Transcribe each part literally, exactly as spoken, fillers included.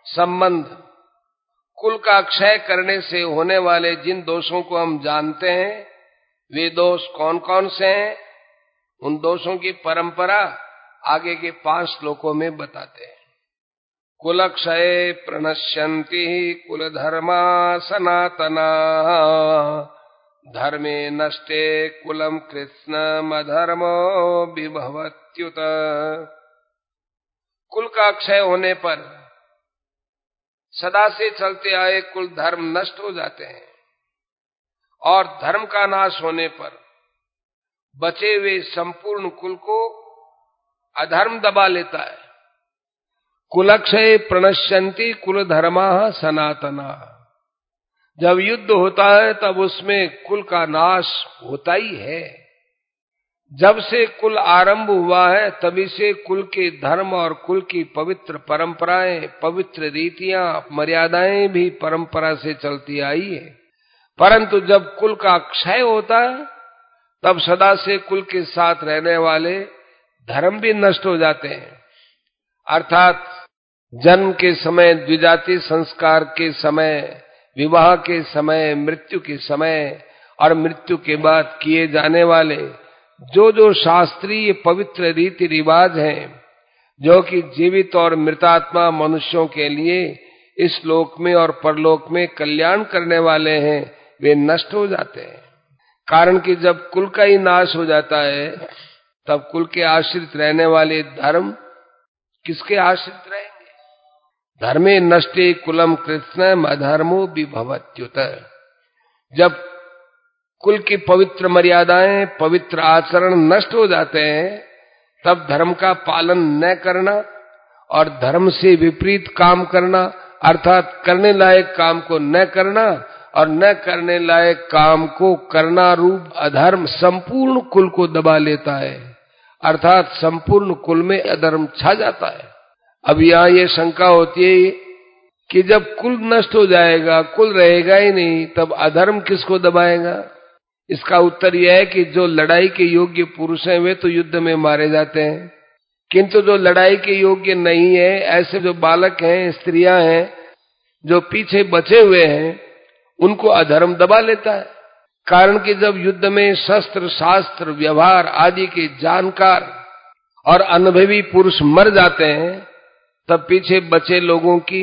संबंध, कुल का क्षय करने से होने वाले जिन दोषों को हम जानते हैं वे दोष कौन कौन से हैं, उन दोषों की परंपरा आगे के पांच श्लोकों में बताते हैं। कुल क्षय प्रणश्यन्ति कुल धर्मा सनातना, धर्मे नष्टे कुलम कृत्स्नम अधर्मो विभवत्युत। कुल का क्षय होने पर सदा से चलते आए कुल धर्म नष्ट हो जाते हैं और धर्म का नाश होने पर बचे हुए संपूर्ण कुल को अधर्म दबा लेता है। कुलक्षय प्रणश्यन्ति कुल धर्मा सनातना। जब युद्ध होता है तब उसमें कुल का नाश होता ही है। जब से कुल आरंभ हुआ है तभी से कुल के धर्म और कुल की पवित्र परंपराएं, पवित्र रीतियां, मर्यादाएं भी परंपरा से चलती आई है। परंतु जब कुल का क्षय होता है तब सदा से कुल के साथ रहने वाले धर्म भी नष्ट हो जाते हैं। अर्थात जन्म के समय, द्विजाति संस्कार के समय, विवाह के समय, मृत्यु के समय और मृत्यु के बाद किए जाने वाले जो जो शास्त्रीय पवित्र रीति रिवाज हैं, जो कि जीवित और मृतात्मा मनुष्यों के लिए इस लोक में और परलोक में कल्याण करने वाले हैं, वे नष्ट हो जाते हैं। कारण कि जब कुल का ही नाश हो जाता है तब कुल के आश्रित रहने वाले धर्म किसके आश्रित रहेंगे? धर्मे नष्टे कुलम कृत्स्नम अधर्मो विभवत्युत। जब कुल की पवित्र मर्यादाएं, पवित्र आचरण नष्ट हो जाते हैं तब धर्म का पालन न करना और धर्म से विपरीत काम करना, अर्थात करने लायक काम को न करना और न करने लायक काम को करना रूप अधर्म संपूर्ण कुल को दबा लेता है। अर्थात संपूर्ण कुल में अधर्म छा जाता है। अब यहाँ ये शंका होती है कि जब कुल नष्ट हो जाएगा, कुल रहेगा ही नहीं, तब अधर्म किसको दबाएगा? इसका उत्तर यह है कि जो लड़ाई के योग्य पुरुष हैं वे तो युद्ध में मारे जाते हैं, किंतु जो लड़ाई के योग्य नहीं है, ऐसे जो बालक हैं, स्त्रियां हैं, जो पीछे बचे हुए हैं, उनको अधर्म दबा लेता है। कारण कि जब युद्ध में शस्त्र, शास्त्र, व्यवहार आदि के जानकार और अनुभवी पुरुष मर जाते हैं तब पीछे बचे लोगों की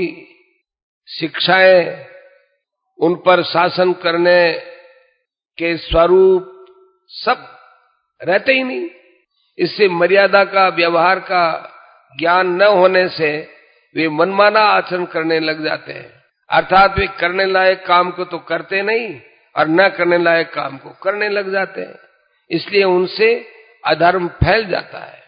शिक्षाएं, उन पर शासन करने के स्वरूप सब रहते ही नहीं। इससे मर्यादा का, व्यवहार का ज्ञान न होने से वे मनमाना आचरण करने लग जाते हैं। अर्थात वे करने लायक काम को तो करते नहीं और न करने लायक काम को करने लग जाते हैं। इसलिए उनसे अधर्म फैल जाता है।